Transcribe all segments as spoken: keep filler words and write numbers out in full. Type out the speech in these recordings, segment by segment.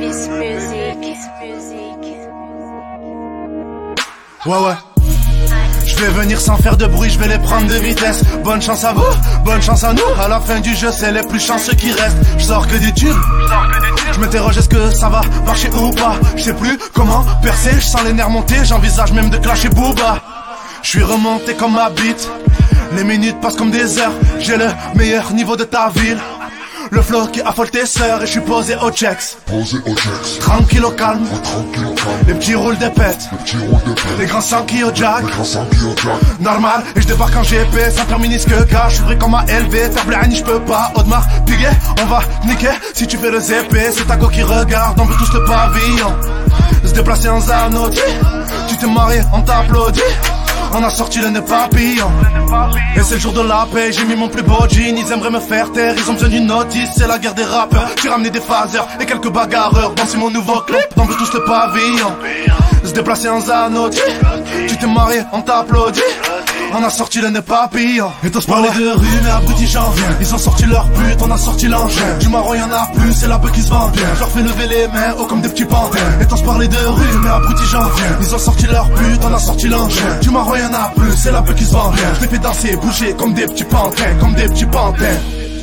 Kiss Music. Ouais ouais. Je vais venir sans faire de bruit, je vais les prendre de vitesse. Bonne chance à vous, bonne chance à nous. À la fin du jeu, c'est les plus chanceux qui restent. Je sors que des tubes, je m'interroge est-ce que ça va marcher ou pas. Je sais plus comment percer, je sens les nerfs monter. J'envisage même de clasher Booba. Je suis remonté comme ma bite, les minutes passent comme des heures. J'ai le meilleur niveau de ta ville, le flow qui affole tes sœurs. Et je suis posé au checks, Posé au checks. tranquille au calme, Oh, tranquille au calme. les petits rôles des pètes, Les petits rôles de paix. les grands sangs qui au jack. Les grands sangs qui au jack. Normal, et je débarque en G P, sans faire minisque car je suis vrai comme à L V, faire blani je peux pas. Audemars, piguet, on va niquer. Si tu fais le Z P, c'est ta go qui regarde, on veut tous le pavillon. Se déplacer en Zanotti, tu t'es marié, on t'applaudit. On a sorti le nez papillon. Et c'est le jour de la paix, j'ai mis mon plus beau jean. Ils aimeraient me faire taire, ils ont besoin d'une notice. C'est la guerre des rappeurs, j'ai ramené des phasers et quelques bagarreurs. Danser mon nouveau clip, on veut tous le pavillon. Se déplacer en Zanotti, tu t'es marié, on t'applaudit. On a sorti le nez papillon. Et tous parler de rue, mais abrutis j'en viens. Ils ont sorti leur pute, on a sorti l'engin. Du marron y'en a plus, c'est la peu qui se vend bien. Je leur fais lever les mains, oh comme des petits pantins. Et tous parler de rue, mais abrutis j'en viens. Ils ont sorti leur pute, on a sorti l'engin. Du marron y'en a plus, c'est la peu qui se vend bien. Je les fais danser, bouger comme des petits pantins, comme des petits pantins.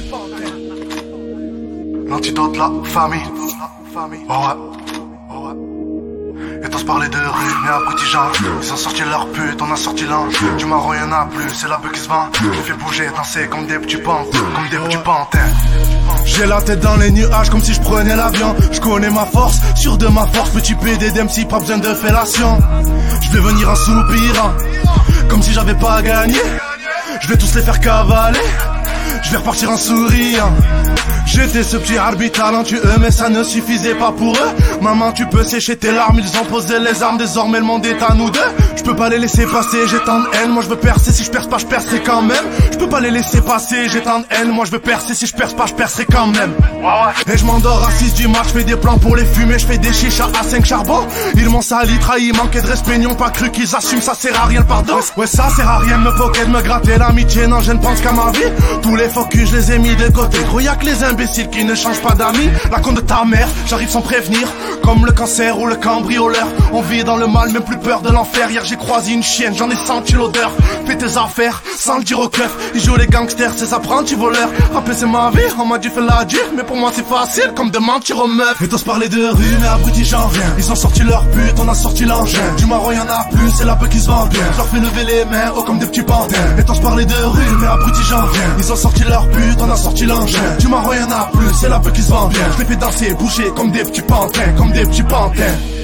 L'antidote, la famille. Oh ouais. Et tous parler de rue, mais abrutis gens. Ils ont sorti leur pute, on a sorti l'ange. Du marron y'en a plus, c'est la peu qui se vend. Je les fais bouger, danser comme des petits pantins, comme des petits pantins. J'ai la tête dans les nuages comme si je prenais l'avion. Je connais ma force, sûr de ma force. Petit P D D M C, pas besoin de fellation. Je vais venir en soupirant, comme si j'avais pas gagné. Je vais tous les faire cavaler, je vais repartir en souriant. J'étais ce petit arbitre talentueux, mais ça ne suffisait pas pour eux. Maman, tu peux sécher tes larmes, ils ont posé les armes, désormais le monde est à nous deux. Je peux pas les laisser passer, j'ai tant de haine, moi je veux percer, si je perce pas, je percerai quand même. Je peux pas les laisser passer, j'ai tant de haine, moi je veux percer, si je perce pas, je percerai quand même. Et je m'endors à six du match, je fais des plans pour les fumer, je fais des chichas à cinq charbons. Ils m'ont sali, trahi, manqué de respect, n'ont pas cru qu'ils assument, ça sert à rien le pardon. Ouais, ça sert à rien de me poker, de me gratter l'amitié, non je ne pense qu'à ma vie. Tous les focus, je les ai mis de côté, gros y'a que les imbéciles qui ne changent pas d'amis. La con de ta mère, j'arrive sans prévenir, comme le cancer ou le cambrioleur. On vit dans le mal, même plus peur de l'enfer. Hier j'ai croisé une chienne, j'en ai senti l'odeur. Fais tes affaires, sans le dire au keuf. Ils jouent les gangsters, c'est apprentis voleurs. Rapper c'est ma vie, on m'a dit fais la dire, mais pour moi c'est facile, comme de mentir aux meufs. Et tous parler de rue, mais abrutis j'en viens. Ils ont sorti leur pute, on a sorti l'engin. Du marron y'en a plus, c'est la peu qui se vend bien. Je leur fais lever les mains, oh comme des petits pantins. Et tous parler de rue, mais abrutis j'en viens. Ils ont sorti leur pute, on a sorti l'engin. Du marron y'en a plus, c'est la peu qui se vend bien. Je les fais danser, bouger comme des petits pantins, comme des petits pantins.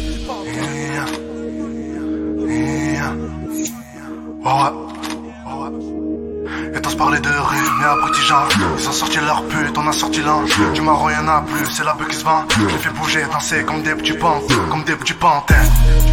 Oh ouais. Et tous parler de rue, mais abrutis gens. Ils ont sorti leur pute, on a sorti l'ange. Du marron y'en a plus, c'est la peu qui se vend. Je les fais bouger, danser comme des petits pantins, comme des petits pantins.